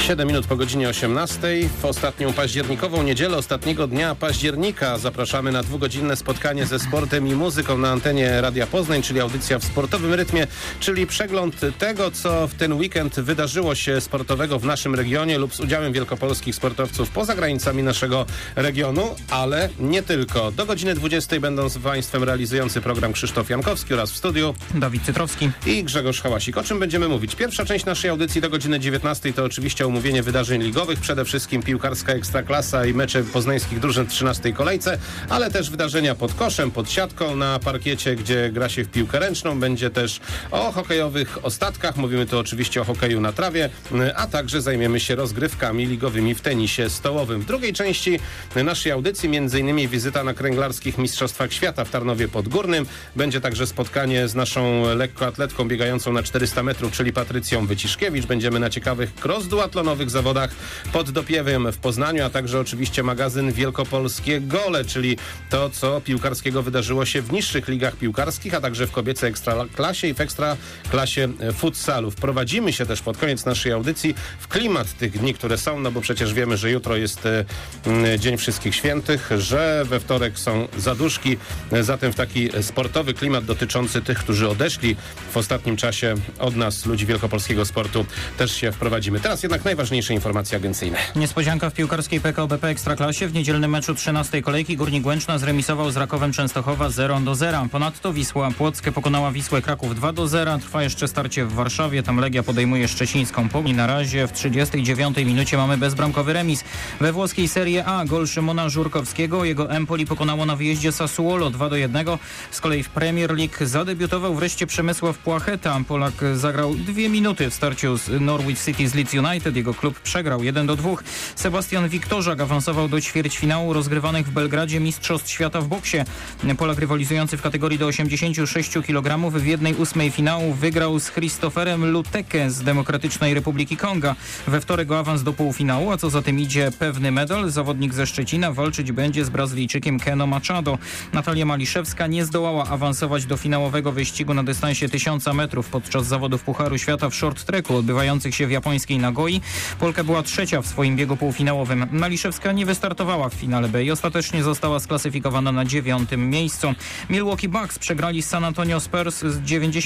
7 minut po godzinie 18. W ostatnią październikową niedzielę, ostatniego dnia października zapraszamy na dwugodzinne spotkanie ze sportem i muzyką na antenie Radia Poznań, czyli audycja w sportowym rytmie, czyli przegląd tego, co w ten weekend wydarzyło się sportowego w naszym regionie lub z udziałem wielkopolskich sportowców poza granicami naszego regionu, ale nie tylko. Do godziny 20 będą z Państwem realizujący program Krzysztof Jankowski oraz w studiu Dawid Cytrowski i Grzegorz Hałasik. O czym będziemy mówić? Pierwsza część naszej audycji do godziny 19 to oczywiście omówienie wydarzeń ligowych, przede wszystkim piłkarska ekstraklasa i mecze poznańskich drużyn w 13. kolejce, ale też wydarzenia pod koszem, pod siatką na parkiecie, gdzie gra się w piłkę ręczną. Będzie też o hokejowych ostatkach, mówimy tu oczywiście o hokeju na trawie, a także zajmiemy się rozgrywkami ligowymi w tenisie stołowym. W drugiej części naszej audycji m.in. wizyta na kręglarskich mistrzostwach świata w Tarnowie Podgórnym. Będzie także spotkanie z naszą lekkoatletką biegającą na 400 metrów, czyli Patrycją Wyciszkiewicz. Będziemy na ciekawych cross-duatlonowych zawodach pod Dopiewem w Poznaniu, a także oczywiście magazyn Wielkopolskie Gole, czyli to, co piłkarskiego wydarzyło się w niższych ligach piłkarskich, a także w kobiecej ekstraklasie i w ekstraklasie futsalu. Wprowadzimy się też pod koniec naszej audycji w klimat tych dni, które są, no bo przecież wiemy, że jutro jest Dzień Wszystkich Świętych, że we wtorek są zaduszki, zatem w taki sportowy klimat dotyczący tych, którzy odeszli w ostatnim czasie od nas, ludzi wielkopolskiego sportu, też się wprowadzimy. Teraz jednak najważniejsze informacje agencyjne. Niespodzianka w piłkarskiej PKO BP Ekstraklasie. W niedzielnym meczu 13. kolejki Górnik Łęczna zremisował z Rakowem Częstochowa 0-0. Ponadto Wisła Płock pokonała Wisłę Kraków 2-0. Trwa jeszcze starcie w Warszawie. Tam Legia podejmuje szczecińską Pogoń. Na razie w 39. minucie mamy bezbramkowy remis. We włoskiej Serie A gol Szymona Żurkowskiego. Jego Empoli pokonało na wyjeździe Sassuolo 2-1. Z kolei w Premier League zadebiutował wreszcie Przemysław Płacheta. Polak zagrał 2 minuty w starciu z Norwich City z Leeds United. Jego klub przegrał 1-2. Sebastian Wiktorzak awansował do ćwierćfinału rozgrywanych w Belgradzie Mistrzostw Świata w boksie. Polak rywalizujący w kategorii do 86 kg w 1/8 finału wygrał z Christopherem Luteke z Demokratycznej Republiki Konga. We wtorek o awans do półfinału, a co za tym idzie pewny medal. Zawodnik ze Szczecina walczyć będzie z Brazylijczykiem Keno Machado. Natalia Maliszewska nie zdołała awansować do finałowego wyścigu na dystansie 1000 metrów podczas zawodów Pucharu Świata w short tracku odbywających się w japońskiej Nagoi. Polka była trzecia w swoim biegu półfinałowym. Maliszewska nie wystartowała w finale B i ostatecznie została sklasyfikowana na 9. miejscu. Milwaukee Bucks przegrali z San Antonio Spurs z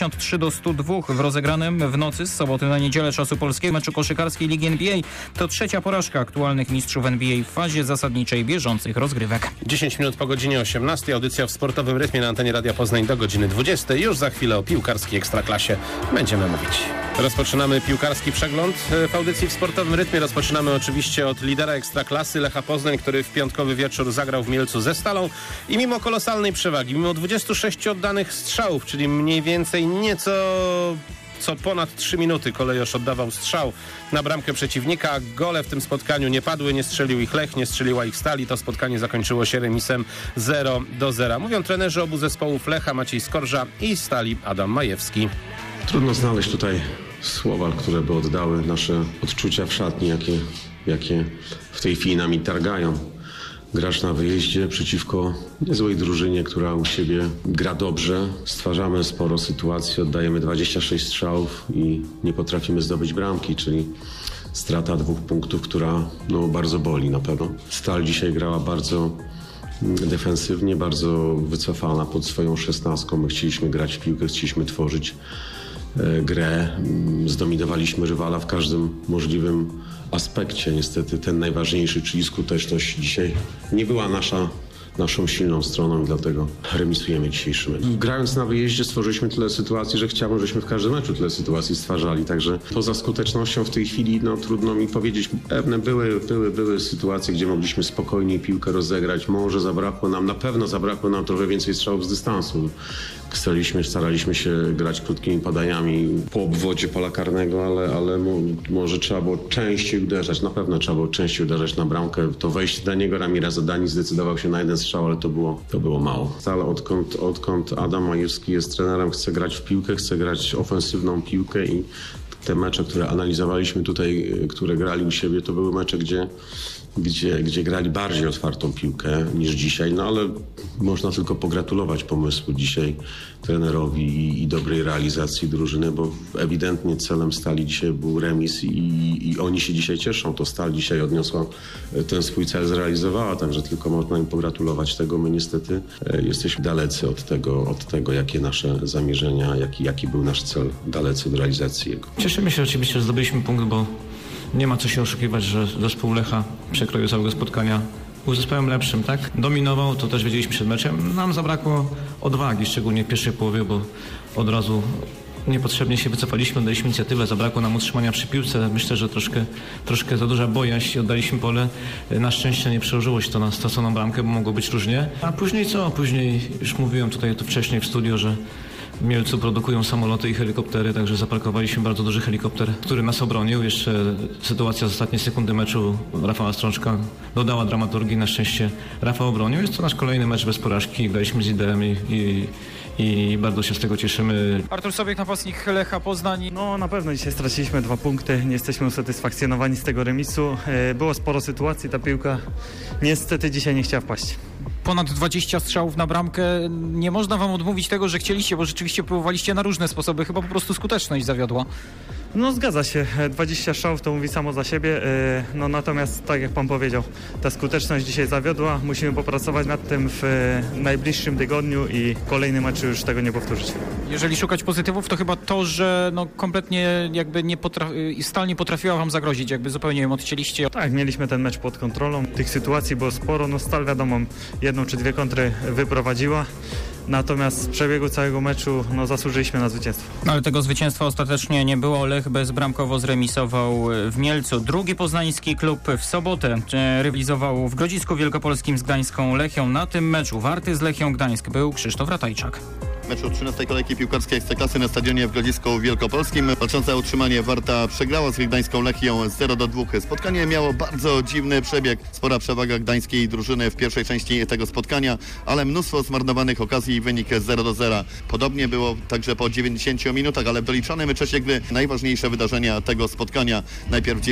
93-102 w rozegranym w nocy z soboty na niedzielę czasu polskiego meczu koszykarskiej Ligi NBA. To trzecia porażka aktualnych mistrzów NBA w fazie zasadniczej bieżących rozgrywek. 10 minut po godzinie 18. Audycja w sportowym rytmie na antenie Radia Poznań do godziny 20. Już za chwilę o piłkarskiej ekstraklasie będziemy mówić. Rozpoczynamy piłkarski przegląd w audycji w sportowym rytmie. Rozpoczynamy oczywiście od lidera ekstraklasy Lecha Poznań, który w piątkowy wieczór zagrał w Mielcu ze Stalą i mimo kolosalnej przewagi, mimo 26 oddanych strzałów, czyli mniej więcej nieco co ponad 3 minuty kolejorz oddawał strzał na bramkę przeciwnika. Gole w tym spotkaniu nie padły, nie strzelił ich Lech, nie strzeliła ich Stal i to spotkanie zakończyło się remisem 0-0. Mówią trenerzy obu zespołów Lecha Maciej Skorża i Stali Adam Majewski. Trudno znaleźć tutaj słowa, które by oddały nasze odczucia w szatni, jakie w tej chwili nami targają. Grasz na wyjeździe przeciwko niezłej drużynie, która u siebie gra dobrze. Stwarzamy sporo sytuacji, oddajemy 26 strzałów i nie potrafimy zdobyć bramki, czyli strata 2 punktów, która bardzo boli na pewno. Stal dzisiaj grała bardzo defensywnie, bardzo wycofana pod swoją 16. My chcieliśmy grać w piłkę, chcieliśmy tworzyć grę. Zdominowaliśmy rywala w każdym możliwym aspekcie. Niestety ten najważniejszy, czyli skuteczność dzisiaj nie była naszą silną stroną i dlatego remisujemy dzisiejszy mecz. Grając na wyjeździe stworzyliśmy tyle sytuacji, że chciałbym, żebyśmy w każdym meczu tyle sytuacji stwarzali. Także poza skutecznością w tej chwili trudno mi powiedzieć. Pewne były sytuacje, gdzie mogliśmy spokojniej piłkę rozegrać. Może na pewno zabrakło nam trochę więcej strzałów z dystansu. Staraliśmy się grać krótkimi podaniami po obwodzie pola karnego, ale może trzeba było częściej uderzać. Na pewno trzeba było częściej uderzać na bramkę. To wejście Daniego Ramireza, Dani zdecydował się na jeden strzał, ale to było mało. Stale odkąd Adam Majewski jest trenerem, chce grać w piłkę, chce grać ofensywną piłkę i te mecze, które analizowaliśmy tutaj, które grali u siebie, to były mecze, gdzie grali bardziej otwartą piłkę niż dzisiaj, no ale można tylko pogratulować pomysłu dzisiaj trenerowi i dobrej realizacji drużyny, bo ewidentnie celem Stali dzisiaj był remis i oni się dzisiaj cieszą. To Stal dzisiaj odniosła ten swój cel, zrealizowała, także tylko można im pogratulować tego. My niestety jesteśmy dalecy od tego jakie nasze zamierzenia, jaki był nasz cel, dalecy od realizacji jego. Cieszymy się oczywiście, że zdobyliśmy punkt, bo nie ma co się oszukiwać, że zespół Lecha przekroju całego spotkania był zespołem lepszym, tak? Dominował, to też wiedzieliśmy przed meczem. Nam zabrakło odwagi, szczególnie w pierwszej połowie, bo od razu niepotrzebnie się wycofaliśmy, oddaliśmy inicjatywę, zabrakło nam utrzymania przy piłce. Myślę, że troszkę za duża bojaźń i oddaliśmy pole. Na szczęście nie przełożyło się to na straconą bramkę, bo mogło być różnie. A później co? Później już mówiłem tutaj to wcześniej w studio, że w Mielcu produkują samoloty i helikoptery, także zaparkowaliśmy bardzo duży helikopter, który nas obronił. Jeszcze sytuacja z ostatniej sekundy meczu Rafała Strączka dodała dramaturgii. Na szczęście Rafał obronił. Jest to nasz kolejny mecz bez porażki. Graliśmy z IDM i bardzo się z tego cieszymy. Artur Sobiek, napastnik Lecha Poznań. No na pewno dzisiaj straciliśmy 2 punkty, nie jesteśmy usatysfakcjonowani z tego remisu. Było sporo sytuacji, ta piłka niestety dzisiaj nie chciała wpaść. Ponad 20 strzałów na bramkę. Nie można wam odmówić tego, że chcieliście, bo rzeczywiście próbowaliście na różne sposoby. Chyba po prostu skuteczność zawiodła. No zgadza się, 20 strzałów to mówi samo za siebie, no natomiast tak jak pan powiedział, ta skuteczność dzisiaj zawiodła, musimy popracować nad tym w najbliższym tygodniu i kolejny mecz już tego nie powtórzyć. Jeżeli szukać pozytywów, to chyba to, że no kompletnie jakby Stal nie potrafiła wam zagrozić, jakby zupełnie ją odcięliście. Tak, mieliśmy ten mecz pod kontrolą, tych sytuacji było sporo, no Stal wiadomo, 1 czy 2 kontry wyprowadziła. Natomiast z przebiegu całego meczu zasłużyliśmy na zwycięstwo. Ale tego zwycięstwa ostatecznie nie było. Lech bezbramkowo zremisował w Mielcu. Drugi poznański klub w sobotę rywalizował w Grodzisku Wielkopolskim z Gdańską Lechią. Na tym meczu warty z Lechią Gdańsk był Krzysztof Ratajczak. Meczu 13. kolejki piłkarskiej Ekstraklasy na stadionie w Grodzisku Wielkopolskim. Walcząca o utrzymanie Warta przegrała z Gdańską Lechią 0-2. Spotkanie miało bardzo dziwny przebieg. Spora przewaga gdańskiej drużyny w pierwszej części tego spotkania, ale mnóstwo zmarnowanych okazji i wynik 0-0. Podobnie było także po 90 minutach, ale w doliczonym czasie gry najważniejsze wydarzenia tego spotkania. Najpierw w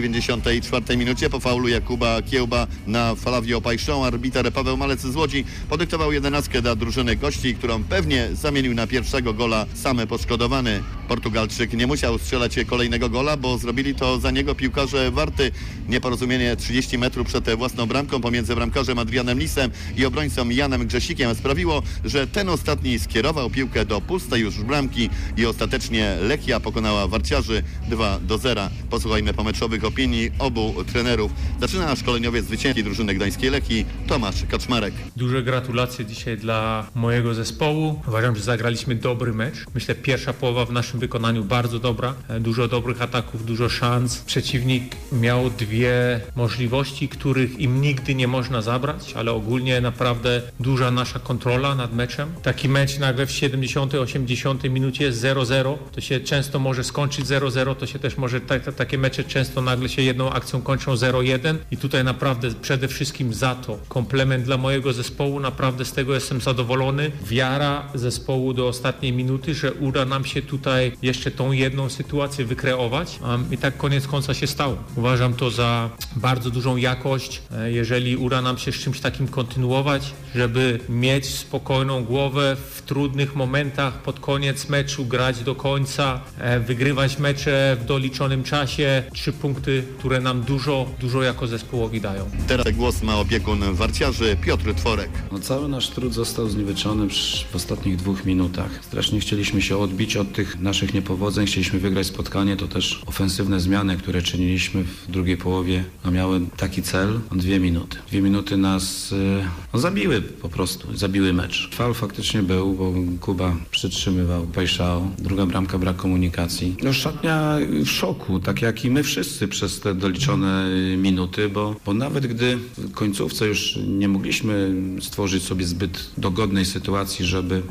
94 minucie po faulu Jakuba Kiełba na Flavio Pajszą arbiter Paweł Malec z Łodzi podyktował 11 dla drużyny gości, którą pewnie zamienił na pierwszego gola sam poszkodowany. Portugalczyk nie musiał strzelać kolejnego gola, bo zrobili to za niego piłkarze Warty. Nieporozumienie 30 metrów przed własną bramką pomiędzy bramkarzem Adrianem Lisem i obrońcą Janem Grzesikiem sprawiło, że ten ostatni skierował piłkę do pustej już bramki i ostatecznie Lechia pokonała Warciarzy 2-0. Posłuchajmy pomeczowych opinii obu trenerów. Zaczyna szkoleniowiec zwycięski drużyny gdańskiej Lechii Tomasz Kaczmarek. Duże gratulacje dzisiaj dla mojego zespołu. Uważam, że zagraliśmy dobry mecz. Myślę, pierwsza połowa w naszym wykonaniu bardzo dobra. Dużo dobrych ataków, dużo szans. Przeciwnik miał 2 możliwości, których im nigdy nie można zabrać, ale ogólnie naprawdę duża nasza kontrola nad meczem. Taki mecz nagle w 70, 80 minucie jest 0-0. To się często może skończyć 0-0, to się też może takie mecze często nagle się jedną akcją kończą 0-1 i tutaj naprawdę przede wszystkim za to komplement dla mojego zespołu. Naprawdę z tego jestem zadowolony. Wiara zespołu do ostatniej minuty, że uda nam się tutaj jeszcze tą jedną sytuację wykreować i tak koniec końca się stało. Uważam to za bardzo dużą jakość, jeżeli uda nam się z czymś takim kontynuować, żeby mieć spokojną głowę w trudnych momentach pod koniec meczu, grać do końca, wygrywać mecze w doliczonym czasie. 3 punkty, które nam dużo jako zespołowi dają. Teraz głos ma opiekun Warciarzy Piotr Tworek. Cały nasz trud został zniweczony w ostatnich 2 minutach. Strasznie chcieliśmy się odbić od tych naszych niepowodzeń, chcieliśmy wygrać spotkanie, to też ofensywne zmiany, które czyniliśmy w drugiej połowie, miały taki cel, 2 minuty. 2 minuty nas zabiły po prostu, zabiły mecz. Faul faktycznie był, bo Kuba przytrzymywał Pajszao. Druga bramka, brak komunikacji. Szatnia w szoku, tak jak i my wszyscy przez te doliczone minuty, bo nawet gdy w końcówce już nie mogliśmy stworzyć sobie zbyt dogodnej sytuacji, żeby wygrać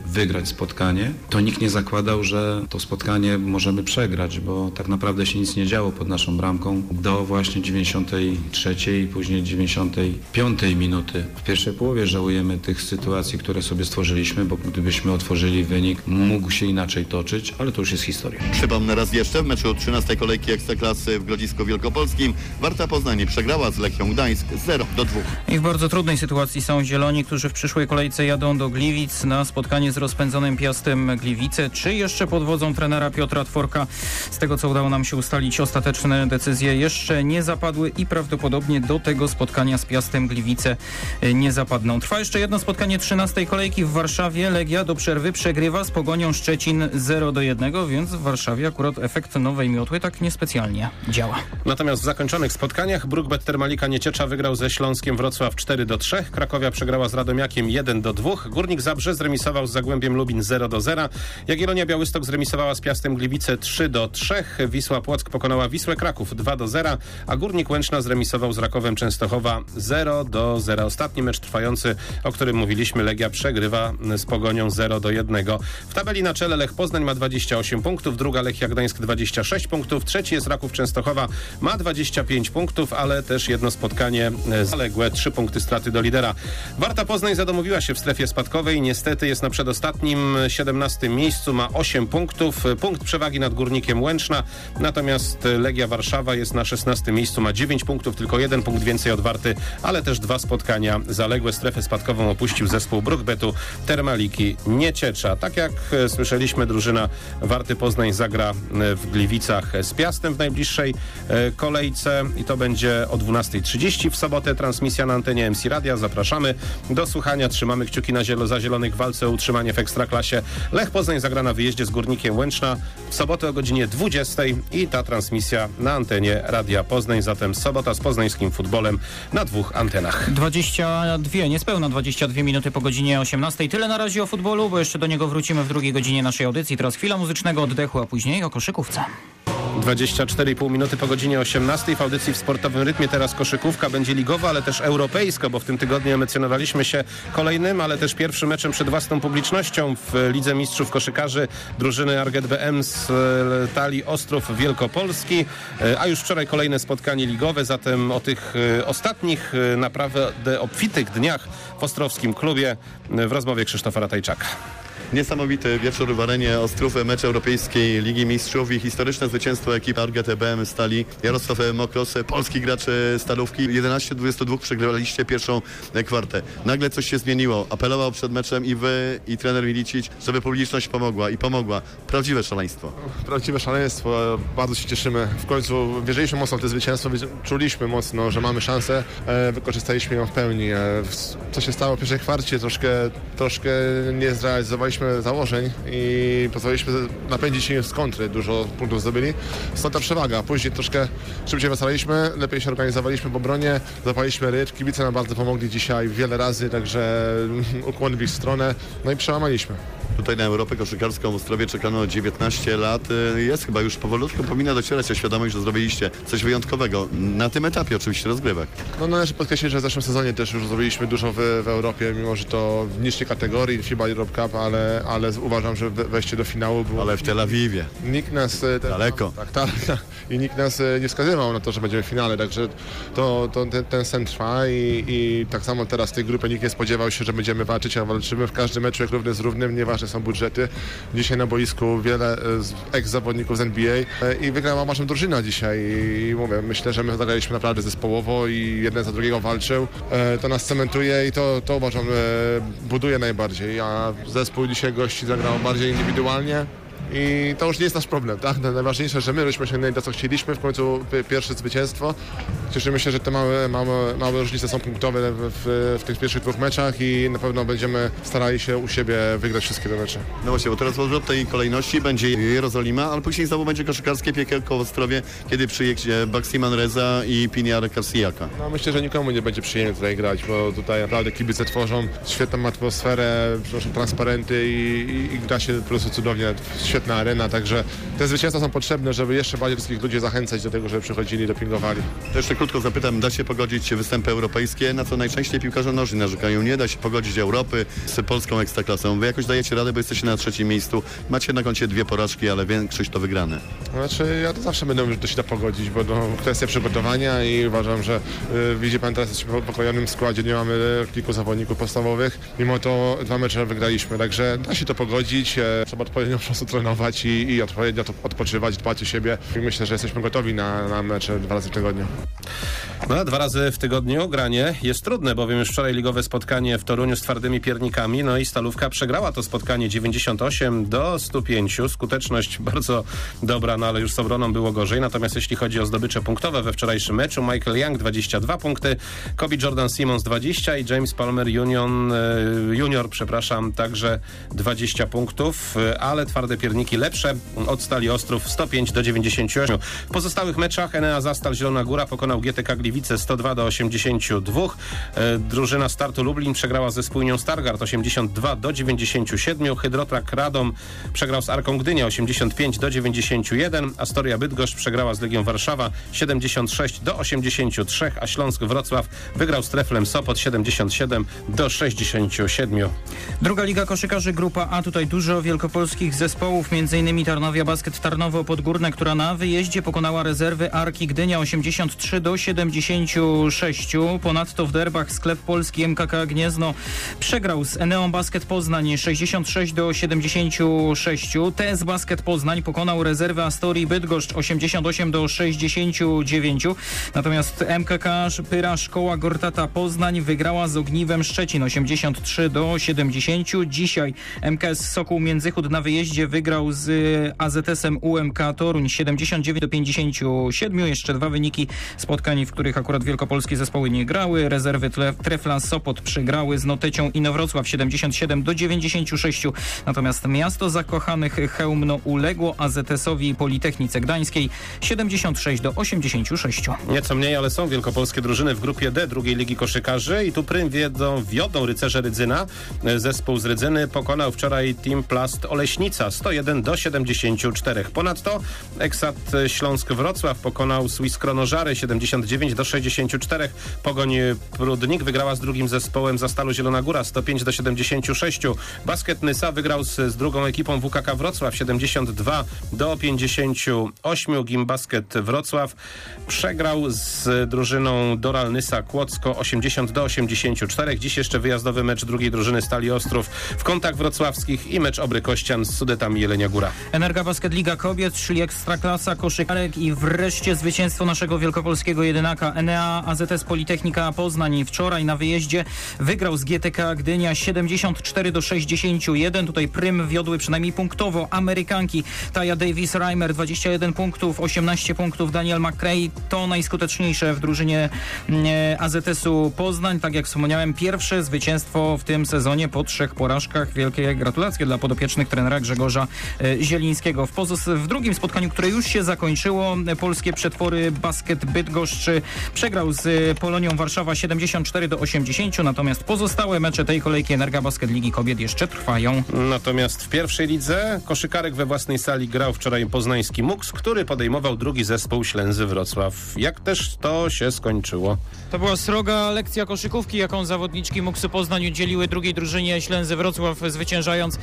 spotkanie, to nikt nie zakładał, że to spotkanie możemy przegrać, bo tak naprawdę się nic nie działo pod naszą bramką do właśnie 93 i później 95 minuty. W pierwszej połowie żałujemy tych sytuacji, które sobie stworzyliśmy, bo gdybyśmy otworzyli wynik, mógł się inaczej toczyć, ale to już jest historia. Przypomnę raz jeszcze, w meczu 13. kolejki Ekstraklasy w Grodzisku Wielkopolskim Warta Poznań przegrała z Lechią Gdańsk 0-2. I w bardzo trudnej sytuacji są Zieloni, którzy w przyszłej kolejce jadą do Gliwic na spotkanie z rozpędzonym Piastem Gliwice, czy jeszcze pod wodzą trenera Piotra Tworka. Z tego, co udało nam się ustalić, ostateczne decyzje jeszcze nie zapadły i prawdopodobnie do tego spotkania z Piastem Gliwice nie zapadną. Trwa jeszcze jedno spotkanie 13. kolejki w Warszawie. Legia do przerwy przegrywa z Pogonią Szczecin 0-1, więc w Warszawie akurat efekt nowej miotły tak niespecjalnie działa. Natomiast w zakończonych spotkaniach Brukbet Termalika Nieciecza wygrał ze Śląskiem Wrocław 4-3, Krakowia przegrała z Radomiakiem 1-2, Górnik Zabrze zremisował z Zagłębiem Lubin 0-0, Jagiellonia Białystok zremisowała z Piastem Gliwice 3-3, Wisła Płock pokonała Wisłę Kraków 2-0, a Górnik Łęczna zremisował z Rakowem Częstochowa 0-0. Ostatni mecz trwający, o którym mówiliśmy, Legia przegrywa z Pogonią 0-1. W tabeli na czele Lech Poznań ma 28 punktów, druga Lechia Gdańsk 26 punktów, trzeci jest Raków Częstochowa, ma 25 punktów, ale też jedno spotkanie zaległe, 3 punkty straty do lidera. Warta Poznań zadomowiła się w strefie spadkowej, niestety jest na przedostatnim 17 miejscu, ma 8 punktów, punkt przewagi nad Górnikiem Łęczna, natomiast Legia Warszawa jest na 16 miejscu, ma 9 punktów, tylko 1 punkt więcej od Warty, ale też 2 spotkania zaległe. Strefę spadkową opuścił zespół Brukbetu Termaliki Nieciecza. Tak jak słyszeliśmy, drużyna Warty Poznań zagra w Gliwicach z Piastem w najbliższej kolejce i to będzie o 12:30 w sobotę. Transmisja na antenie MC Radia. Zapraszamy do słuchania. Trzymamy kciuki za Zielonych w walce o utrzymanie w Ekstraklasie. Lech Poznań zagra na wyjeździe z Górnikiem Łęczna w sobotę o godzinie 20:00 i ta transmisja na antenie Radia Poznań. Zatem sobota z poznańskim futbolem na 2 antenach. 22, niespełna 22 minuty po godzinie 18:00. Tyle na razie o futbolu, bo jeszcze do niego wrócimy w drugiej godzinie naszej audycji. Teraz chwila muzycznego oddechu, a później o koszykówce. 24,5 minuty po godzinie 18:00 w audycji w sportowym rytmie. Teraz koszykówka będzie ligowa, ale też europejska, bo w tym tygodniu emocjonowaliśmy się kolejnym, ale też pierwszym meczem przed własną publicznością w Lidze Mistrzów Koszykarzy drużyny Arget BM z Talii Ostrów Wielkopolski, a już wczoraj kolejne spotkanie ligowe, zatem o tych ostatnich naprawdę obfitych dniach w ostrowskim klubie w rozmowie Krzysztofa Ratajczaka. Niesamowity wieczór w arenie Ostrów, mecz Europejskiej Ligi Mistrzów i historyczne zwycięstwo ekipy Arget BM Stali. Jarosław Mokros, polski gracz Stalówki. 11-22 przegraliście pierwszą kwartę. Nagle coś się zmieniło. Apelował przed meczem i wy, i trener Milicic, żeby publiczność pomogła i pomogła. Prawdziwe szaleństwo. Prawdziwe szaleństwo. Bardzo się cieszymy. W końcu wierzyliśmy mocno w to zwycięstwo. Czuliśmy mocno, że mamy szansę. Wykorzystaliśmy ją w pełni. Co się stało w pierwszej kwarcie? Troszkę nie zrealizowaliśmy założeń i pozwoliliśmy napędzić im z kontry. Dużo punktów zdobyli. Stąd ta przewaga. Później troszkę szybciej wracaliśmy, lepiej się organizowaliśmy w obronie, zapaliśmy rytm. Kibice nam bardzo pomogli dzisiaj wiele razy, także ukłony w ich stronę. No i przełamaliśmy. Tutaj na Europę koszykarską w Ostrowie czekano 19 lat. Jest chyba już powolutku, powinna docierać świadomość, że zrobiliście coś wyjątkowego. Na tym etapie oczywiście rozgrywek. No należy podkreślić, że w zeszłym sezonie też już zrobiliśmy dużo w Europie, mimo że to w niższej kategorii FIBA Europe Cup, ale uważam, że wejście do finału było... Ale w Tel Awiwie. Nikt nas... Daleko. Tak. I nikt nas nie wskazywał na to, że będziemy w finale, także ten sen trwa i tak samo teraz w tej grupie nikt nie spodziewał się, że będziemy walczyć, a walczymy w każdym meczu jak równy z równym, nieważne są budżety. Dzisiaj na boisku wiele ex-zawodników z NBA i wygrała naszą drużyna dzisiaj i mówię, myślę, że my zagraliśmy naprawdę zespołowo i jeden za drugiego walczył. To nas cementuje i to uważam buduje najbardziej, a zespół dzisiaj gości zagrał bardziej indywidualnie. I to już nie jest nasz problem, tak? Najważniejsze, że my żeśmy osiągnęli to, co chcieliśmy, w końcu pierwsze zwycięstwo. Cieszymy się, że te małe różnice są punktowe w tych pierwszych 2 meczach i na pewno będziemy starali się u siebie wygrać wszystkie te mecze. No właśnie, bo teraz w tej kolejności będzie Jerozolima, ale później znowu będzie koszykarskie piekiełko w Ostrowie, kiedy przyjedzie Baxi Manresa i Piniar Carsijaka. No myślę, że nikomu nie będzie przyjemnie tutaj grać, bo tutaj naprawdę kibice tworzą świetną atmosferę, transparenty i gra się po prostu cudownie. Świetna arena, także te zwycięstwa są potrzebne, żeby jeszcze bardziej wszystkich ludzi zachęcać do tego, żeby przychodzili, dopingowali. To jeszcze krótko zapytam, da się pogodzić występy europejskie, na co najczęściej piłkarze nożni narzekają? Nie da się pogodzić Europy z polską ekstraklasą. Wy jakoś dajecie radę, bo jesteście na 3. miejscu. Macie na koncie 2 porażki, ale większość to wygrane. Znaczy, ja to zawsze będę mówił, że to się da pogodzić, bo kwestia przygotowania i uważam, że widzi pan, teraz jesteśmy w pokojonym składzie, nie mamy kilku zawodników podstawowych. Mimo to 2 mecze wygraliśmy, także da się to pogodzić. Trzeba odpowiednio po prostu trenować i odpowiednio odpoczywać, dbać o siebie. I myślę, że jesteśmy gotowi na mecze 2 razy w tygodniu. No, 2 razy w tygodniu granie jest trudne, bowiem już wczoraj ligowe spotkanie w Toruniu z twardymi piernikami, no i Stalówka przegrała to spotkanie 98-105. Skuteczność bardzo dobra, no ale już z obroną było gorzej. Natomiast jeśli chodzi o zdobycze punktowe we wczorajszym meczu, Michael Young 22 punkty, Kobe Jordan Simmons 20 i James Palmer Junior, także 20 punktów, ale twarde pierniki lepsze od Stali Ostrów 105-98. W pozostałych meczach Enea Zastal Zielona Góra pokonał GTK Gliwice 102-82. Drużyna Startu Lublin przegrała ze Spójnią Stargard 82-97. Hydrotrak Radom przegrał z Arką Gdynia 85-91. Astoria Bydgoszcz przegrała z Legią Warszawa 76-83, a Śląsk Wrocław wygrał z Treflem Sopot 77-67. Druga liga koszykarzy, grupa A. Tutaj dużo wielkopolskich zespołów, m.in. Tarnowia Basket Tarnowo Podgórne, która na wyjeździe pokonała rezerwy Arki Gdynia 83-76. Ponadto w derbach Sklep Polski MKK Gniezno przegrał z Eneą Basket Poznań 66-76. TS Basket Poznań pokonał rezerwy Astorii Bydgoszcz 88-69. Natomiast MKK Pyra Szkoła Gortata Poznań wygrała z Ogniwem Szczecin 83-70. Dzisiaj MKS Sokół Międzychód na wyjeździe wygrał z AZS-em UMK Toruń 79-57. Jeszcze 2 wyniki spotkań, w których akurat wielkopolskie zespoły nie grały. Rezerwy Trefla Sopot przegrały z Notecią Inowrocław 77-96. Natomiast Miasto Zakochanych Chełmno uległo AZS-owi Politechnice Gdańskiej 76-86. Nieco mniej, ale są wielkopolskie drużyny w grupie D drugiej ligi koszykarzy i tu prym wiodą rycerze Rydzyna. Zespół z Rydzyny pokonał wczoraj Team Plast Oleśnica 101-74. Ponadto Eksat Śląsk Wrocław pokonał Swiss Kronożary 79-64. Pogoń Prudnik wygrała z drugim zespołem Zastalu Zielona Góra 105-76. Basket Nysa wygrał z drugą ekipą WKK Wrocław 72-58. Gimbasket Wrocław przegrał z drużyną Doral Nysa Kłodzko 80-84. Dziś jeszcze wyjazdowy mecz drugiej drużyny Stali Ostrów w Kątach Wrocławskich i mecz Obry-Kościan z Sudetami Jelenia Góra. Energa Basket Liga Kobiet, czyli Ekstraklasa koszykarek i wreszcie zwycięstwo naszego wielkopolskiego jedynaka Enea AZS Politechnika Poznań. Wczoraj na wyjeździe wygrał z GTK Gdynia 74-61. Tutaj prym wiodły przynajmniej punktowo Amerykanki Taya Davis-Reimer 21 punktów, 18 punktów Daniel McCray. To najskuteczniejsze w drużynie AZS-u Poznań. Tak jak wspomniałem, pierwsze zwycięstwo w tym sezonie po 3 porażkach. Wielkie gratulacje dla podopiecznych trenera Grzegorza Zielińskiego. W drugim spotkaniu, które już się zakończyło, polskie przetwory Basket Bydgoszcz przegrał z Polonią Warszawa 74-80, natomiast pozostałe mecze tej kolejki Energa Basket Ligi Kobiet jeszcze trwają. Natomiast w pierwszej lidze koszykarek we własnej sali grał wczoraj poznański MUKS, który podejmował drugi zespół Ślęzy Wrocław. Jak też to się skończyło? To była sroga lekcja koszykówki, jaką zawodniczki MUKS-u Poznań udzieliły drugiej drużynie Ślęzy Wrocław, zwyciężając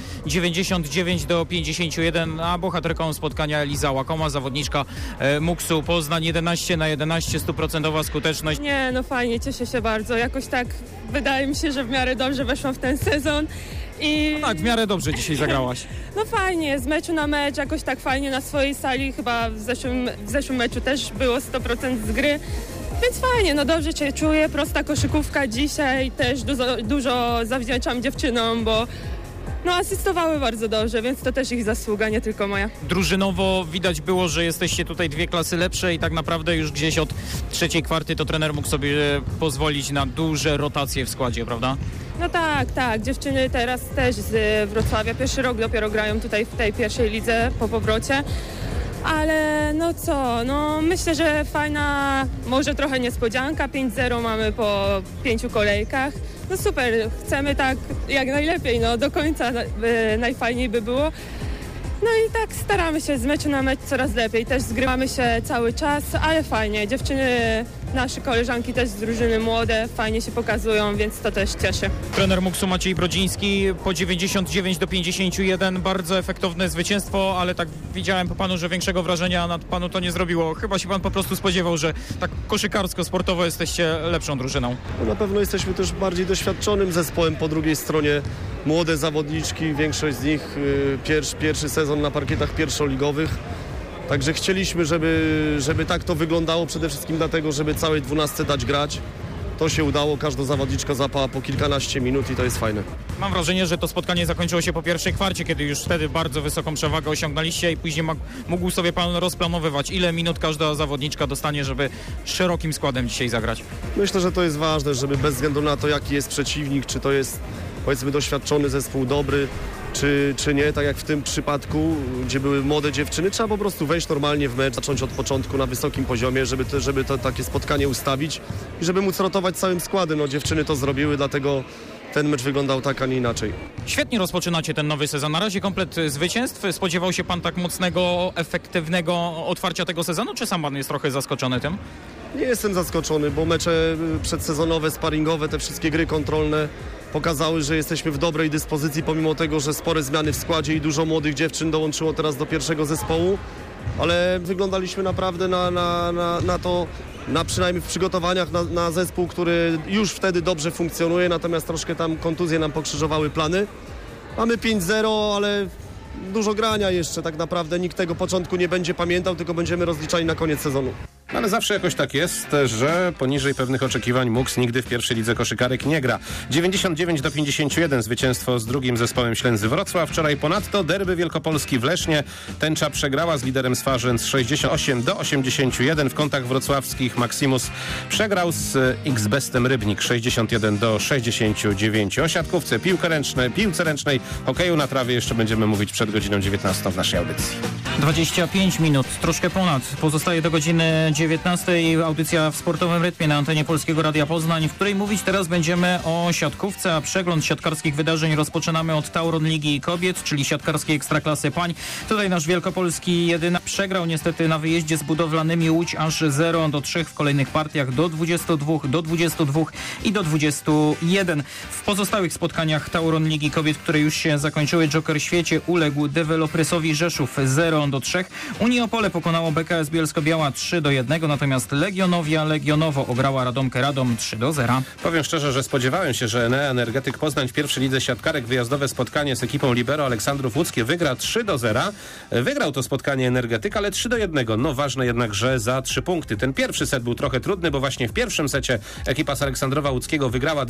99-51, a bohaterką spotkania Eliza Łakoma, zawodniczka MUKS-u Poznań. 11/11, 100% skuteczność. Nie, no fajnie, cieszę się bardzo. Jakoś tak wydaje mi się, że w miarę dobrze weszłam w ten sezon. I... No tak, w miarę dobrze dzisiaj zagrałaś. No fajnie, z meczu na mecz, jakoś tak fajnie na swojej sali. Chyba w zeszłym meczu też było 100% z gry. Więc fajnie, no dobrze się czuję, prosta koszykówka dzisiaj. Też dużo zawdzięczam dziewczynom, bo no asystowały bardzo dobrze, więc to też ich zasługa, nie tylko moja. Drużynowo widać było, że jesteście tutaj 2 klasy lepsze i tak naprawdę już gdzieś od 3. kwarty to trener mógł sobie pozwolić na duże rotacje w składzie, prawda? No tak. Dziewczyny teraz też z Wrocławia pierwszy rok dopiero grają tutaj w tej pierwszej lidze po powrocie. Ale no co, no myślę, że fajna, może trochę niespodzianka, 5-0 mamy po 5 kolejkach. No super, chcemy tak jak najlepiej, no do końca najfajniej by było. No i tak staramy się z meczu na mecz coraz lepiej, też zgrywamy się cały czas, ale fajnie, dziewczyny nasze koleżanki też z drużyny młode, fajnie się pokazują, więc to też cieszy. Trener Muksu Maciej Brodziński po 99-51, bardzo efektowne zwycięstwo, ale tak widziałem po panu, że większego wrażenia nad panu to nie zrobiło. Chyba się pan po prostu spodziewał, że tak koszykarsko-sportowo jesteście lepszą drużyną. No na pewno jesteśmy też bardziej doświadczonym zespołem, po drugiej stronie młode zawodniczki, większość z nich pierwszy sezon na parkietach pierwszoligowych. Także chcieliśmy, żeby tak to wyglądało, przede wszystkim dlatego, żeby całej 12 dać grać. To się udało, każda zawodniczka zapała po kilkanaście minut i to jest fajne. Mam wrażenie, że to spotkanie zakończyło się po pierwszej kwarcie, kiedy już wtedy bardzo wysoką przewagę osiągnęliście i później mógł sobie pan rozplanowywać, ile minut każda zawodniczka dostanie, żeby szerokim składem dzisiaj zagrać. Myślę, że to jest ważne, żeby bez względu na to, jaki jest przeciwnik, czy to jest, powiedzmy, doświadczony zespół dobry, czy nie, tak jak w tym przypadku, gdzie były młode dziewczyny, trzeba po prostu wejść normalnie w mecz, zacząć od początku na wysokim poziomie, żeby to takie spotkanie ustawić i żeby móc rotować całym składem. No, dziewczyny to zrobiły, dlatego ten mecz wyglądał tak, a nie inaczej. Świetnie rozpoczynacie ten nowy sezon. Na razie komplet zwycięstw. Spodziewał się pan tak mocnego, efektywnego otwarcia tego sezonu, czy sam pan jest trochę zaskoczony tym? Nie jestem zaskoczony, bo mecze przedsezonowe, sparingowe, te wszystkie gry kontrolne pokazały, że jesteśmy w dobrej dyspozycji, pomimo tego, że spore zmiany w składzie i dużo młodych dziewczyn dołączyło teraz do pierwszego zespołu, ale wyglądaliśmy naprawdę przynajmniej w przygotowaniach na zespół, który już wtedy dobrze funkcjonuje, natomiast troszkę tam kontuzje nam pokrzyżowały plany. Mamy 5-0, ale dużo grania jeszcze, tak naprawdę nikt tego początku nie będzie pamiętał, tylko będziemy rozliczali na koniec sezonu. Ale zawsze jakoś tak jest, że poniżej pewnych oczekiwań Muks nigdy w pierwszej lidze koszykarek nie gra. 99-51 zwycięstwo z drugim zespołem Ślęzy Wrocław. Wczoraj ponadto derby Wielkopolski w Lesznie. Tęcza przegrała z liderem Swarzędz 68-81. W kątach wrocławskich Maximus przegrał z X-Bestem Rybnik 61-69. O siatkówce, piłce ręcznej, hokeju na trawie jeszcze będziemy mówić przed godziną 19 w naszej audycji. 25 minut, troszkę ponad. Pozostaje do godziny 19. Audycja w sportowym rytmie na antenie Polskiego Radia Poznań, w której mówić teraz będziemy o siatkówce, a przegląd siatkarskich wydarzeń rozpoczynamy od Tauron Ligi Kobiet, czyli siatkarskiej ekstraklasy pań. Tutaj nasz wielkopolski jedynak przegrał niestety na wyjeździe z Budowlanymi Łódź aż 0-3 w kolejnych partiach do 22, do 22 i do 21. W pozostałych spotkaniach Tauron Ligi Kobiet, które już się zakończyły, Joker Świecie uległ Dewelopresowi Rzeszów 0-3. Unii Opole pokonało BKS Bielsko-Biała 3-1, natomiast Legionowo ograła Radomkę Radom 3-0. Powiem szczerze, że spodziewałem się, że Enea Energetyk Poznań w pierwszej lidze siatkarek wyjazdowe spotkanie z ekipą Libero Aleksandrów Łódzkie wygra 3-0. Wygrał to spotkanie Energetyk, ale 3-1. No ważne jednak, że za 3 punkty. Ten pierwszy set był trochę trudny, bo właśnie w pierwszym secie ekipa z Aleksandrowa Łódzkiego wygrała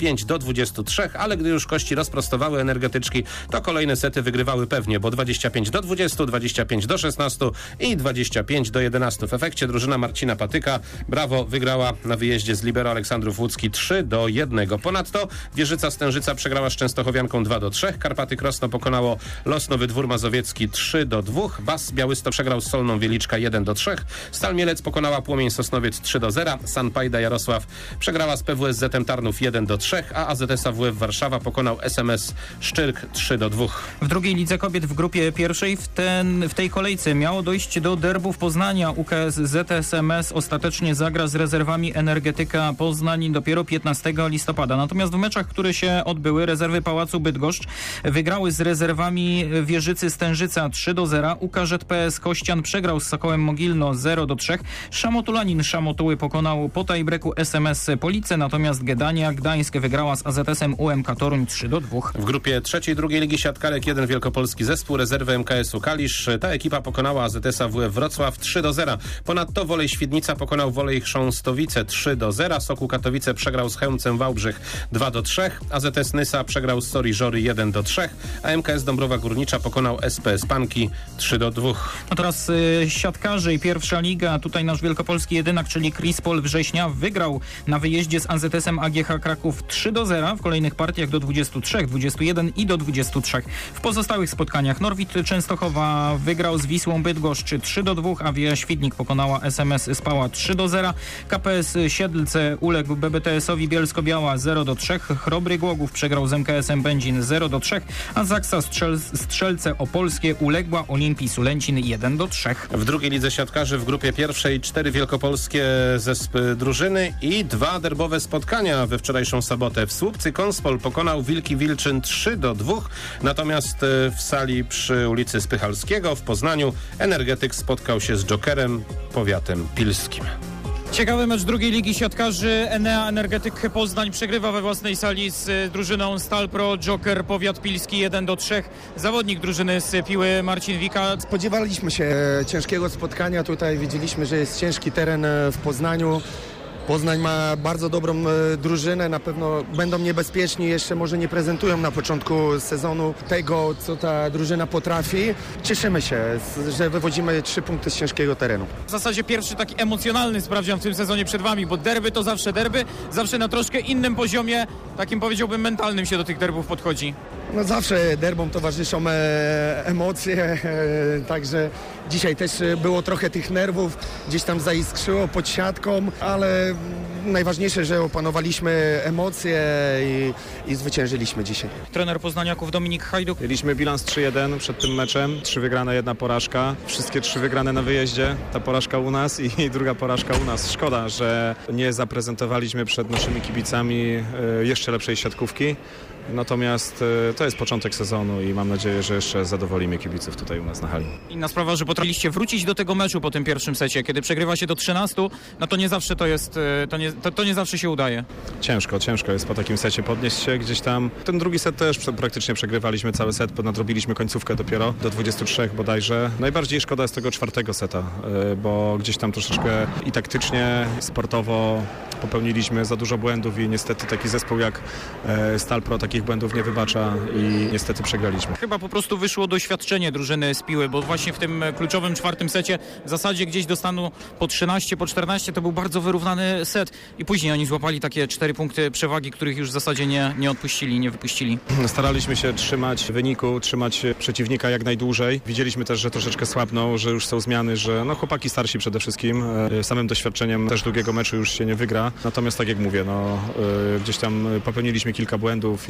25-23, ale gdy już kości rozprostowały energetyczki, to kolejne sety wygrywały pewnie, bo 25-20, 25-16 i 25-11. W efekcie drużyna Marcina Patyka, brawo, wygrała na wyjeździe z Libero Aleksandrów Łódzki 3-1. Ponadto Wieżyca Stężyca przegrała z Częstochowianką 2-3, Karpaty Krosno pokonało Los Nowy Dwór Mazowiecki 3-2, Bas Białystok przegrał z Solną Wieliczka 1-3, Stal Mielec pokonała Płomień Sosnowiec 3-0, Sanpajda Jarosław przegrała z PWSZ Tarnów 1-3, a AZS AWF Warszawa pokonał SMS Szczyrk 3-2. W drugiej lidze kobiet w grupie pierwszej w tej kolejce miało dojść do derbów Poznania. UKS ZSMS ostatecznie zagra z rezerwami Energetyka Poznań dopiero 15 listopada. Natomiast w meczach, które się odbyły, rezerwy Pałacu Bydgoszcz wygrały z rezerwami Wieżycy Stężyca 3-0. UKŻPS Kościan przegrał z Sokołem Mogilno 0-3. Szamotulanin Szamotuły pokonał po tiebreaku SMS Police, natomiast Gedania Gdańsk wygrała z AZS-em UMK Toruń 3-2. W grupie trzeciej drugiej ligi siatkarek jeden wielkopolski zespół, rezerwy MKS-u Kalisz. Ta ekipa pokonała AZS AWF Wrocław 3-0. Ponadto Wolej Świdnica pokonał Wolej Chrząstowice 3-0. Sokół Katowice przegrał z Chełmcem Wałbrzych 2-3. AZS Nysa przegrał z Sori Żory 1-3. A MKS Dąbrowa Górnicza pokonał SPS Panki 3-2. A teraz siatkarze i pierwsza liga. Tutaj nasz wielkopolski jedynak, czyli Krispol Września, wygrał na wyjeździe z AZS-em AGH Kraków 3-0. W kolejnych partiach do 23, 21 i do 23. W pozostałych spotkaniach Norwid Częstochowa wygrał z Wisłą Bydgoszcz 3-2, a Wieja Świdnik pokonała SMS Spała 3-0. KPS Siedlce uległ BBTS-owi Bielsko-Biała 0-3. Chrobry Głogów przegrał z MKS-em Będzin 0-3, a Zaksa Strzelce Opolskie uległa Olimpii Sulęcin 1-3. W drugiej lidze siatkarzy w grupie pierwszej 4 wielkopolskie drużyny i 2 derbowe spotkania we wczorajszą sobotę. W Słupcy Konspol pokonał Wilki Wilczyn 3-2, natomiast w sali przy ulicy Spychalskiego w Poznaniu Energetyk spotkał się z Jokerem Powiatem Pilskim. Ciekawy mecz drugiej ligi siatkarzy. Enea Energetyk Poznań przegrywa we własnej sali z drużyną Stal Pro. Joker Powiat Pilski 1-3. Zawodnik drużyny z Piły Marcin Wika. Spodziewaliśmy się ciężkiego spotkania. Tutaj widzieliśmy, że jest ciężki teren w Poznaniu. Poznań ma bardzo dobrą drużynę, na pewno będą niebezpieczni, jeszcze może nie prezentują na początku sezonu tego, co ta drużyna potrafi. Cieszymy się, że wywodzimy 3 punkty z ciężkiego terenu. W zasadzie pierwszy taki emocjonalny sprawdzian w tym sezonie przed wami, bo derby to zawsze derby, zawsze na troszkę innym poziomie, takim powiedziałbym mentalnym się do tych derbów podchodzi. No zawsze derbom towarzyszą emocje, także dzisiaj też było trochę tych nerwów, gdzieś tam zaiskrzyło pod siatką, ale najważniejsze, że opanowaliśmy emocje i zwyciężyliśmy dzisiaj. Trener poznaniaków Dominik Hajduk. Mieliśmy bilans 3-1 przed tym meczem, 3 wygrane, 1 porażka. Wszystkie 3 wygrane na wyjeździe, ta porażka u nas i druga porażka u nas. Szkoda, że nie zaprezentowaliśmy przed naszymi kibicami jeszcze lepszej siatkówki. Natomiast to jest początek sezonu i mam nadzieję, że jeszcze zadowolimy kibiców tutaj u nas na hali. Inna sprawa, że potrafiliście wrócić do tego meczu po tym pierwszym secie. Kiedy przegrywa się do 13, no to nie zawsze to jest, to nie zawsze się udaje. Ciężko jest po takim secie podnieść się gdzieś tam. Ten drugi set też praktycznie przegrywaliśmy cały set, nadrobiliśmy końcówkę dopiero do 23 bodajże. Najbardziej szkoda jest tego 4 seta, bo gdzieś tam troszeczkę i taktycznie, sportowo popełniliśmy za dużo błędów i niestety taki zespół jak Stal Pro takich błędów nie wybacza i niestety przegraliśmy. Chyba po prostu wyszło doświadczenie drużyny z Piły, bo właśnie w tym kluczowym 4 secie w zasadzie gdzieś do stanu po 13, po 14 to był bardzo wyrównany set i później oni złapali takie 4 punkty przewagi, których już w zasadzie nie odpuścili, nie wypuścili. Staraliśmy się trzymać wyniku, trzymać przeciwnika jak najdłużej. Widzieliśmy też, że troszeczkę słabną, że już są zmiany, że chłopaki starsi przede wszystkim. Samym doświadczeniem też długiego meczu już się nie wygra. Natomiast tak jak mówię, gdzieś tam popełniliśmy kilka błędów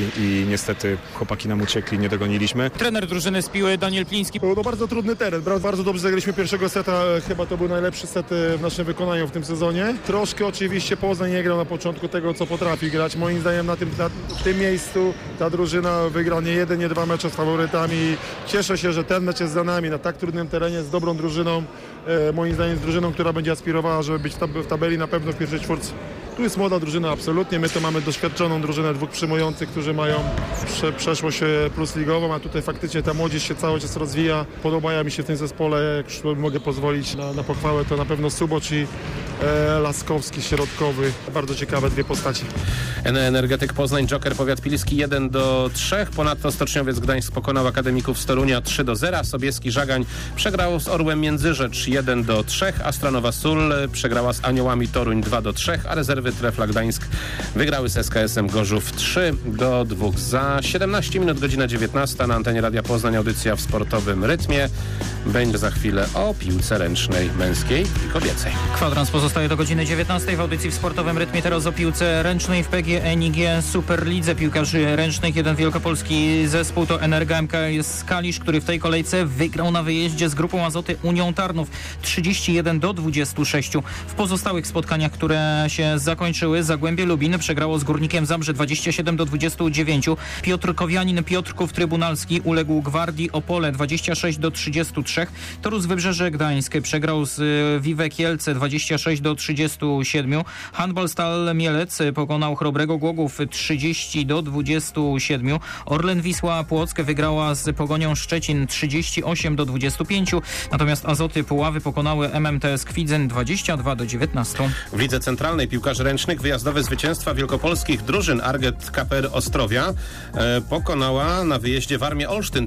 i niestety chłopaki nam uciekli, nie dogoniliśmy. Trener drużyny z Piły Daniel Pliński. Był to bardzo trudny teren, bardzo dobrze zagraliśmy pierwszego seta, chyba to był najlepszy set w naszym wykonaniu w tym sezonie. Troszkę oczywiście Poznań nie grał na początku tego, co potrafi grać. Moim zdaniem na tym miejscu ta drużyna wygra nie 1, nie 2 mecze z faworytami. Cieszę się, że ten mecz jest za nami na tak trudnym terenie z dobrą drużyną. Moim zdaniem z drużyną, która będzie aspirowała, żeby być w tabeli na pewno w pierwszej czwórce. Tu jest młoda drużyna absolutnie, my to mamy doświadczoną drużynę, 2 przyjmujących, którzy mają przeszłość plusligową, a tutaj faktycznie ta młodzież się cały czas rozwija. Podobają mi się w tym zespole, jak już mogę pozwolić na pochwałę, to na pewno Subocz i Laskowski, środkowy. Bardzo ciekawe 2 postaci. Energetyk Poznań, Joker Powiat Pilski 1-3. Ponadto Stoczniowiec Gdańsk pokonał Akademików z Torunia 3-0. Sobieski Żagań przegrał z Orłem Międzyrzecz 1-3. Astronowa Sól przegrała z Aniołami Toruń 2-3, a rezerwy Trefla Gdańsk wygrały z SKS-em Gorzów 3-2. Za 17 minut, godzina 19 na antenie Radia Poznań audycja w sportowym rytmie. Będzie za chwilę o piłce ręcznej męskiej i kobiecej. Kwadrans pozostaje do godziny 19 w audycji w sportowym rytmie. Teraz o piłce ręcznej w PGNiG Superlidze piłkarzy ręcznych. Jeden wielkopolski zespół to Energa MKS Kalisz, który w tej kolejce wygrał na wyjeździe z grupą Azoty Unią Tarnów 31-26. W pozostałych spotkaniach, które się zakończyły, Zagłębie Lubin przegrało z Górnikiem Zabrze 27-29. Piotr Kowianin Piotrków Trybunalski uległ Gwardii Opole 26-33. Torus Wybrzeże Gdańsk przegrał z Wiwe Kielce 26-37. Handball Stal Mielec pokonał Chrobrego Głogów 30-27. Orlen Wisła Płock wygrała z Pogonią Szczecin 38-25. Natomiast Azoty Puławy pokonały MMTS Kwidzyn 22-19. W Lidze Centralnej piłkarzy ręcznych wyjazdowe zwycięstwa wielkopolskich drużyn Arget KPR Ostrowia pokonała na wyjeździe Warmię Olsztyn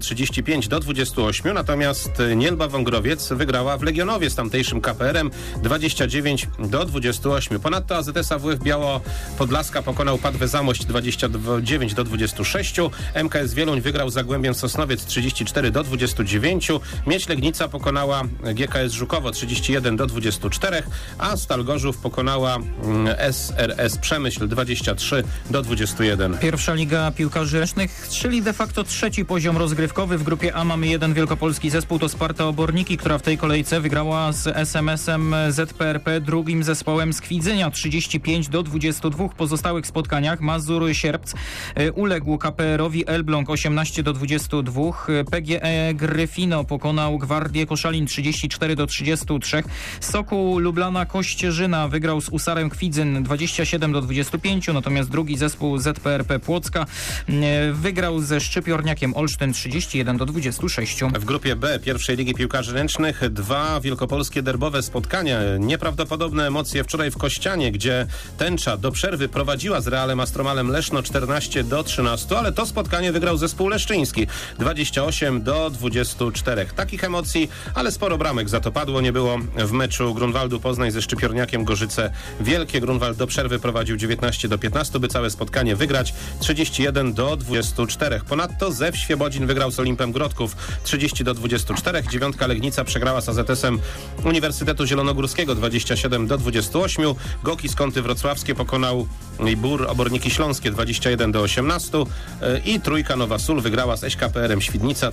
35-28. Natomiast Nielba Wągrowiec wygrała w Legionowie z tamtejszym KPR-em 25-28. Ponadto AZS AWF Białopodlaska pokonał Padwę Zamość 29-26. MKS Wieluń wygrał z Zagłębiem Sosnowiec 34-29. Miedź Legnica pokonała GKS Żukowo 31-24, a Stal Gorzów pokonała SRS Przemyśl 23-21. Pierwsza Liga Piłkarzy Ręcznych, czyli de facto trzeci poziom rozgrywkowy. W grupie A mamy jeden wielkopolski zespół, to Sparta Oborniki, która w tej kolejce wygrała z SMS-em ZPRP, drugim zespołem z Kwidzynia 35-22. W pozostałych spotkaniach Mazur Sierpc uległ KPR-owi Elbląg 18-22. PGE Gryfino pokonał Gwardię Koszalin 34-33. Sokół Lublana Kościerzyna wygrał z Usarem Kwidzyn 27-25, natomiast drugi zespół ZPRP Płocka wygrał ze Szczypiorniakiem Olsztyn 31-26. W grupie B pierwszej Ligi Piłkarzy Ręcznych dwa wielkopolskie derbowe spotkania. Nieprawdopodobne emocje wczoraj w Kościanie, gdzie Tęcza do przerwy prowadziła z Realem Astromalem Leszno 14-13, ale to spotkanie wygrał zespół leszczyński 28-24. Takich emocji, ale sporo bramek za to padło. Nie było w meczu Grunwaldu Poznań ze Szczypiorniakiem Gorzyce Wielkie. Grunwald do przerwy prowadził 19-15, by całe spotkanie wygrać 31-24. Ponadto Zew Świebodzin wygrał z Olimpem Grodków 30-24. Dziewiątka Legnica przegrała z AZS-em Uniwersytetu Zielonogórskiego 27-28. Goki Skąty Wrocławskie pokonał Bór Oborniki Śląskie 21-18 i trójka Nowa Sól wygrała z SKPR-em Świdnica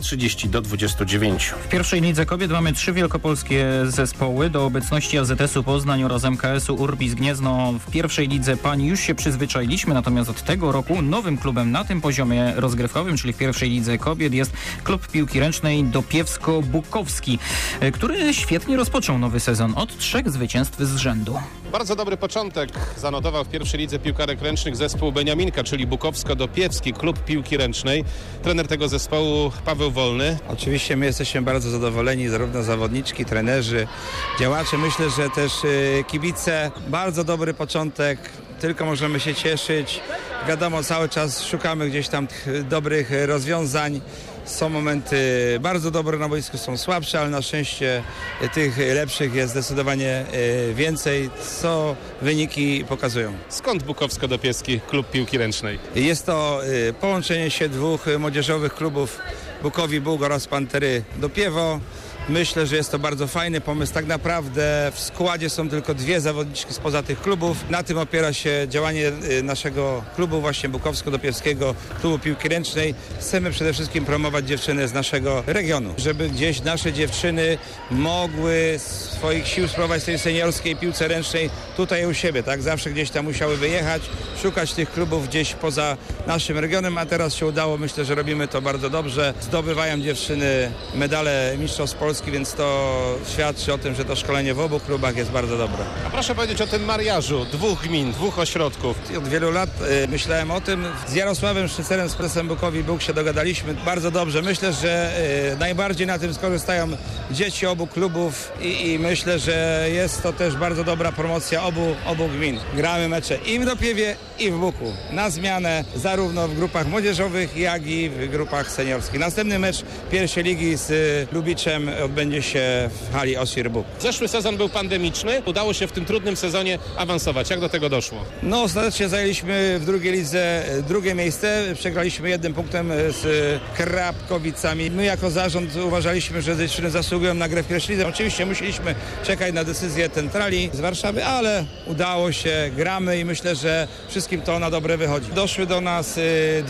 30-29. W pierwszej lidze kobiet mamy trzy wielkopolskie zespoły. Do obecności AZS-u Poznań oraz MKS-u Urbis Gniezno w pierwszej lidze pań już się przyzwyczailiśmy, natomiast od tego roku nowym klubem na tym poziomie rozgrywkowym, czyli w pierwszej lidze kobiet, jest klub piłki ręcznej Dopiewsko-Bukowski, który świetnie rozpoczął nowy sezon od 3 zwycięstw z rzędu. Bardzo dobry początek zanotował w pierwszej lidze piłkarek ręcznych zespół Beniaminka, czyli Bukowsko-Dopiewski, klub piłki ręcznej. Trener tego zespołu Paweł Wolny. Oczywiście my jesteśmy bardzo zadowoleni, zarówno zawodniczki, trenerzy, działacze. Myślę, że też kibice. Bardzo dobry początek, tylko możemy się cieszyć. Wiadomo, cały czas szukamy gdzieś tam dobrych rozwiązań. Są momenty bardzo dobre na boisku, są słabsze, ale na szczęście tych lepszych jest zdecydowanie więcej, co wyniki pokazują. Skąd Bukowsko-Dopiewski, klub piłki ręcznej? Jest to połączenie się dwóch młodzieżowych klubów, Bukowi Bóg oraz Pantery Dopiewo. Myślę, że jest to bardzo fajny pomysł. Tak naprawdę w składzie są tylko dwie zawodniczki spoza tych klubów. Na tym opiera się działanie naszego klubu, właśnie Bukowsko-Dopiewskiego, klubu piłki ręcznej. Chcemy przede wszystkim promować dziewczyny z naszego regionu, żeby gdzieś nasze dziewczyny mogły swoich sił spróbować w tej seniorskiej piłce ręcznej tutaj u siebie, tak? Zawsze gdzieś tam musiały wyjechać, szukać tych klubów gdzieś poza naszym regionem, a teraz się udało. Myślę, że robimy to bardzo dobrze. Zdobywają dziewczyny medale mistrzostw Polski, więc to świadczy o tym, że to szkolenie w obu klubach jest bardzo dobre. A proszę powiedzieć o tym mariażu dwóch gmin, dwóch ośrodków. Od wielu lat myślałem o tym. Z Jarosławem Szczycerem, z prezesem Bukowi Bóg się dogadaliśmy bardzo dobrze. Myślę, że najbardziej na tym skorzystają dzieci obu klubów i myślę, że jest to też bardzo dobra promocja obu gmin. Gramy mecze i w Dopiewie, i w Buku. Na zmianę zarówno w grupach młodzieżowych, jak i w grupach seniorskich. Następny mecz pierwszej ligi z Lubiczem odbędzie się w hali Osir Buk. Zeszły sezon był pandemiczny. Udało się w tym trudnym sezonie awansować. Jak do tego doszło? No, ostatecznie zajęliśmy w drugiej lidze drugie miejsce. Przegraliśmy 1 punktem z Krapkowicami. My jako zarząd uważaliśmy, że dziewczyny zasługują na grę w pierwszej lidze. Oczywiście musieliśmy czekać na decyzję centrali z Warszawy, ale udało się, gramy i myślę, że wszystkim to na dobre wychodzi. Doszły do nas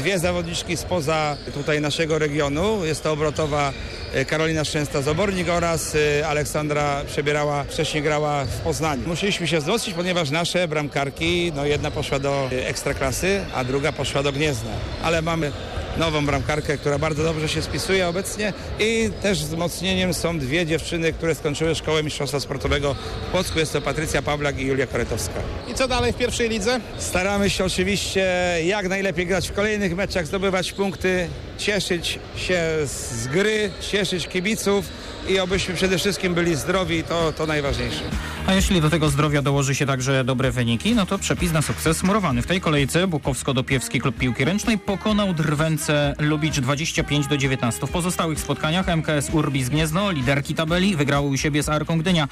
dwie zawodniczki spoza naszego regionu. Jest to obrotowa Karolina Szczęsna z Obornik oraz Aleksandra Przebierała, wcześniej grała w Poznaniu. Musieliśmy się wzmocnić, ponieważ nasze bramkarki, jedna poszła do Ekstraklasy, a druga poszła do Gniezna. Ale mamy nową bramkarkę, która bardzo dobrze się spisuje obecnie i też wzmocnieniem są dwie dziewczyny, które skończyły szkołę mistrzostwa sportowego w Płocku. Jest to Patrycja Pawlak i Julia Koretowska. I co dalej w pierwszej lidze? Staramy się oczywiście jak najlepiej grać w kolejnych meczach, zdobywać punkty cieszyć się z gry, cieszyć kibiców i obyśmy przede wszystkim byli zdrowi, to najważniejsze. A jeśli do tego zdrowia dołoży się także dobre wyniki, no to przepis na sukces murowany. W tej kolejce Bukowsko-Dopiewski Klub Piłki Ręcznej pokonał Drwęce Lubicz 25-19. W pozostałych spotkaniach MKS Urbis Gniezno, liderki tabeli, wygrały u siebie z Arką Gdynia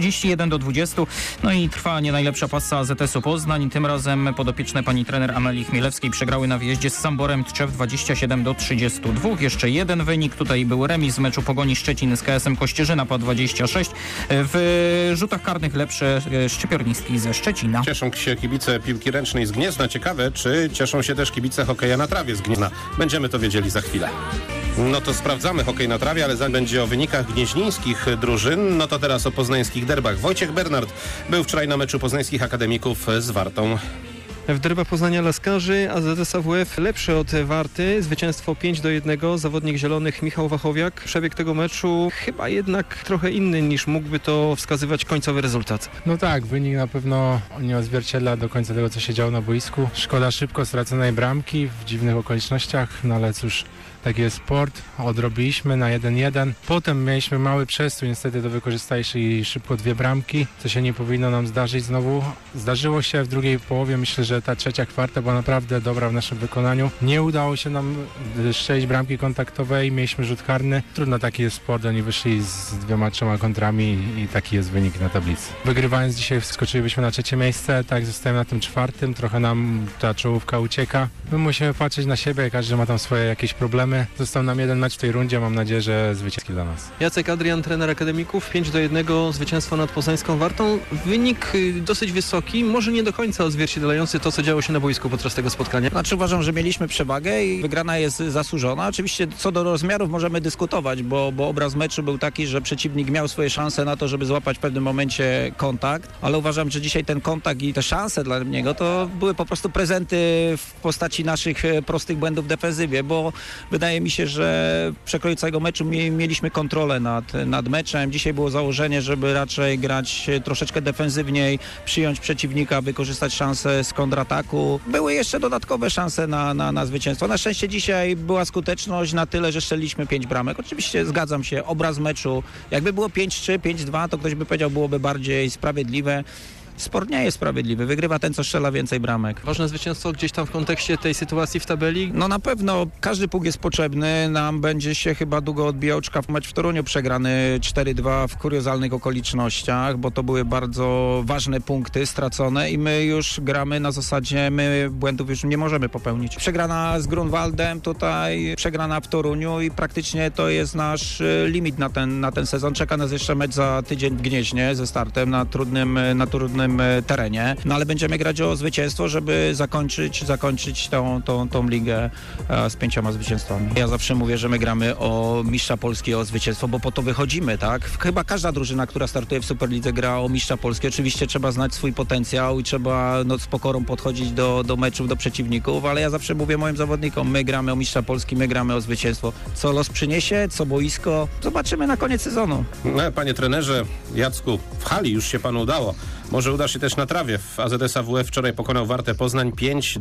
31-20. No i trwa nie najlepsza passa AZS-u Poznań. Tym razem podopieczne pani trener Amelii Chmielewskiej przegrały na wyjeździe z Samborem Tczew 27-32. Jeszcze jeden wynik, tutaj był remis w meczu Pogoni Szczecin z KS-em Kościerzyna po 26. W rzutach karnych lepsze szczypiornistki ze Szczecina. Cieszą się kibice piłki ręcznej z Gniezna. Ciekawe, czy cieszą się też kibice hokeja na trawie z Gniezna. Będziemy to wiedzieli za chwilę. No to sprawdzamy hokej na trawie, ale zanim będzie o wynikach gnieźnieńskich drużyn, no to teraz o poznańskich derbach. Wojciech Bernard był wczoraj na meczu poznańskich akademików z Wartą. W derbach Poznania Laskarzy AZS AWF lepszy od Warty. Zwycięstwo 5-1. Zawodnik zielonych Michał Wachowiak. Przebieg tego meczu chyba jednak trochę inny niż mógłby to wskazywać końcowy rezultat. No tak, wynik na pewno nie odzwierciedla do końca tego, co się działo na boisku. Szkoda szybko straconej bramki w dziwnych okolicznościach, no ale cóż, taki jest sport. Odrobiliśmy na 1-1. Potem mieliśmy mały przestój, niestety to wykorzystaliśmy i szybko 2 bramki, co się nie powinno nam zdarzyć znowu. Zdarzyło się w drugiej połowie, myślę, że ta trzecia kwarta była naprawdę dobra w naszym wykonaniu. Nie udało się nam strzelić bramki kontaktowej, mieliśmy rzut karny. Trudno, taki jest sport, oni wyszli z 2-3 kontrami i taki jest wynik na tablicy. Wygrywając dzisiaj wskoczylibyśmy na 3. miejsce, tak zostajemy na tym 4. Trochę nam ta czołówka ucieka. My musimy patrzeć na siebie, każdy ma tam swoje jakieś problemy. Został nam jeden mecz w tej rundzie, mam nadzieję, że zwycięski dla nas. Jacek Adrian, trener akademików, 5-1 zwycięstwo nad poznańską Wartą. Wynik dosyć wysoki, może nie do końca odzwierciedlający to, co działo się na boisku podczas tego spotkania. Znaczy Uważam, że mieliśmy przewagę i wygrana jest zasłużona. Oczywiście co do rozmiarów możemy dyskutować, bo obraz meczu był taki, że przeciwnik miał swoje szanse na to, żeby złapać w pewnym momencie kontakt, ale uważam, że dzisiaj ten kontakt i te szanse dla niego to były po prostu prezenty w postaci naszych prostych błędów w defensywie, bo wydaje mi się, że w przekroju całego meczu mieliśmy kontrolę nad meczem. Dzisiaj było założenie, żeby raczej grać troszeczkę defensywniej, przyjąć przeciwnika, wykorzystać szansę z kontrataku. Były jeszcze dodatkowe szanse na zwycięstwo. Na szczęście dzisiaj była skuteczność na tyle, że strzeliliśmy 5 bramek. Oczywiście zgadzam się, obraz meczu, jakby było 5-3, 5-2, to ktoś by powiedział, byłoby bardziej sprawiedliwe. Sport nie jest sprawiedliwy. Wygrywa ten, co strzela więcej bramek. Ważne zwycięstwo gdzieś tam w kontekście tej sytuacji w tabeli? No na pewno każdy punkt jest potrzebny. Nam będzie się chyba długo odbijał mecz w Toruniu przegrany 4-2 w kuriozalnych okolicznościach, bo to były bardzo ważne punkty stracone i my już gramy na zasadzie, my błędów już nie możemy popełnić. Przegrana z Grunwaldem, tutaj przegrana w Toruniu i praktycznie to jest nasz limit na ten sezon. Czeka nas jeszcze mecz za tydzień w Gnieźnie ze startem na trudnym terenie, no ale będziemy grać o zwycięstwo, żeby zakończyć tą ligę z 5 zwycięstwami. Ja zawsze mówię, że my gramy o mistrza Polski, o zwycięstwo, bo po to wychodzimy, tak? Chyba każda drużyna, która startuje w Superlidze, gra o mistrza Polski. Oczywiście trzeba znać swój potencjał i trzeba z pokorą podchodzić do meczów, do przeciwników, ale ja zawsze mówię moim zawodnikom, my gramy o mistrza Polski, my gramy o zwycięstwo. Co los przyniesie, co boisko, zobaczymy na koniec sezonu. No, panie trenerze Jacku, w hali już się panu udało. Może uda się też na trawie. W AZS AWF wczoraj pokonał Wartę Poznań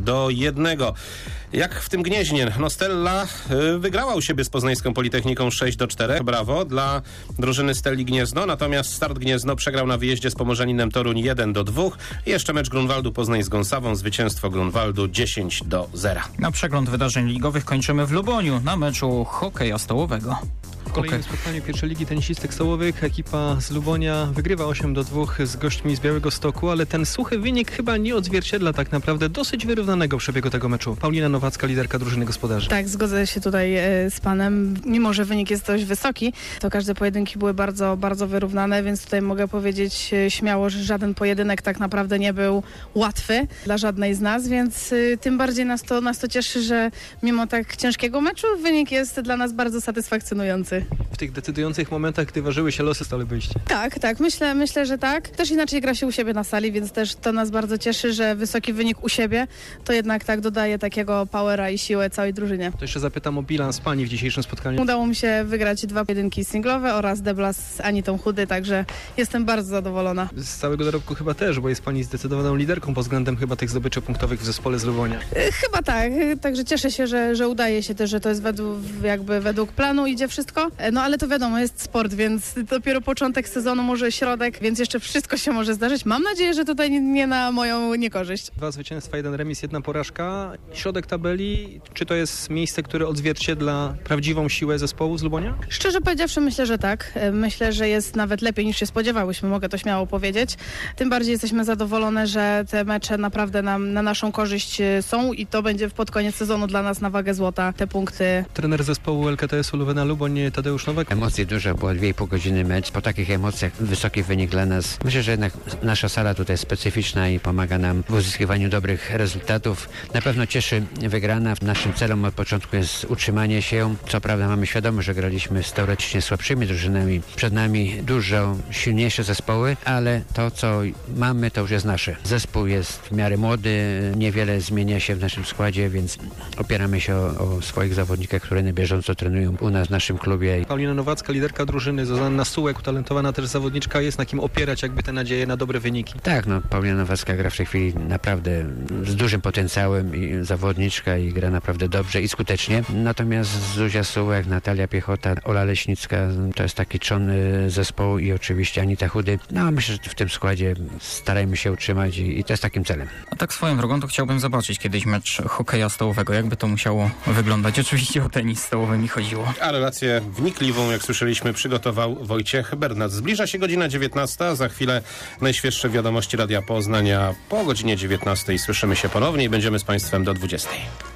5-1. Jak w tym Gnieźnie. No Stella wygrała u siebie z poznańską Politechniką 6-4. Brawo dla drużyny Stelli Gniezno. Natomiast Start Gniezno przegrał na wyjeździe z Pomorzaninem Toruń 1-2. I jeszcze mecz Grunwaldu Poznań z Gąsawą. Zwycięstwo Grunwaldu 10-0. Na przegląd wydarzeń ligowych kończymy w Luboniu na meczu hokeja stołowego. W kolejnym spotkaniu pierwszej ligi tenisistek stołowych ekipa z Lubonia wygrywa 8-2 z gośćmi z Białegostoku, ale ten suchy wynik chyba nie odzwierciedla tak naprawdę dosyć wyrównanego przebiegu tego meczu. Paulina Nowacka, liderka drużyny gospodarzy. Tak, zgodzę się tutaj z panem. Mimo że wynik jest dość wysoki, to każde pojedynki były bardzo, bardzo wyrównane, więc tutaj mogę powiedzieć śmiało, że żaden pojedynek tak naprawdę nie był łatwy dla żadnej z nas, więc tym bardziej nas to cieszy, że mimo tak ciężkiego meczu wynik jest dla nas bardzo satysfakcjonujący. dobry. W tych decydujących momentach, gdy ważyły się losy, stale byliście. Tak, myślę, że tak. Też inaczej gra się u siebie na sali, więc też to nas bardzo cieszy, że wysoki wynik u siebie to jednak tak dodaje takiego powera i siłę całej drużynie. To jeszcze zapytam o bilans pani w dzisiejszym spotkaniu. Udało mi się wygrać 2 pojedynki singlowe oraz debla z Anitą Chudy, także jestem bardzo zadowolona. Z całego dorobku chyba też, bo jest pani zdecydowaną liderką pod względem chyba tych zdobyczy punktowych w zespole z Lubonia. Chyba tak, także cieszę się, że udaje się też, że to jest według planu idzie wszystko. No ale to wiadomo, jest sport, więc dopiero początek sezonu, może środek, więc jeszcze wszystko się może zdarzyć. Mam nadzieję, że tutaj nie na moją niekorzyść. 2 zwycięstwa, 1 remis, 1 porażka. Środek tabeli, czy to jest miejsce, które odzwierciedla prawdziwą siłę zespołu z Lubonia? Szczerze powiedziawszy, myślę, że tak. Myślę, że jest nawet lepiej niż się spodziewałyśmy, mogę to śmiało powiedzieć. Tym bardziej jesteśmy zadowolone, że te mecze naprawdę na naszą korzyść są i to będzie pod koniec sezonu dla nas na wagę złota te punkty. Trener zespołu LKTS-u Luwena Luboń, Tadeusz Nowak. Emocji dużo, było 2,5 godziny mecz. Po takich emocjach wysoki wynik dla nas. Myślę, że jednak nasza sala tutaj jest specyficzna i pomaga nam w uzyskiwaniu dobrych rezultatów. Na pewno cieszy wygrana. Naszym celem od początku jest utrzymanie się. Co prawda mamy świadomość, że graliśmy z teoretycznie słabszymi drużynami. Przed nami dużo silniejsze zespoły, ale to, co mamy, to już jest nasze. Zespół jest w miarę młody, niewiele zmienia się w naszym składzie, więc opieramy się o swoich zawodnikach, które na bieżąco trenują u nas w naszym klubie. Paulina Nowacka, liderka drużyny, Zuzanna Sułek, utalentowana też zawodniczka, jest na kim opierać jakby te nadzieje na dobre wyniki. Tak, Paulina Nowacka gra w tej chwili naprawdę z dużym potencjałem i zawodniczka i gra naprawdę dobrze i skutecznie. Natomiast Zuzia Sułek, Natalia Piechota, Ola Leśnicka to jest taki trzon zespołu i oczywiście Anita Chudy. Myślę, że w tym składzie starajmy się utrzymać i to jest takim celem. A tak swoją drogą to chciałbym zobaczyć kiedyś mecz hokeja stołowego. Jakby to musiało wyglądać? Oczywiście o tenis stołowy mi chodziło. A relację wnikliwą, jak słyszeliśmy, przygotował Wojciech Bernat. Zbliża się godzina 19. Za chwilę najświeższe wiadomości Radia Poznania po godzinie 19. Słyszymy się ponownie i będziemy z Państwem do 20.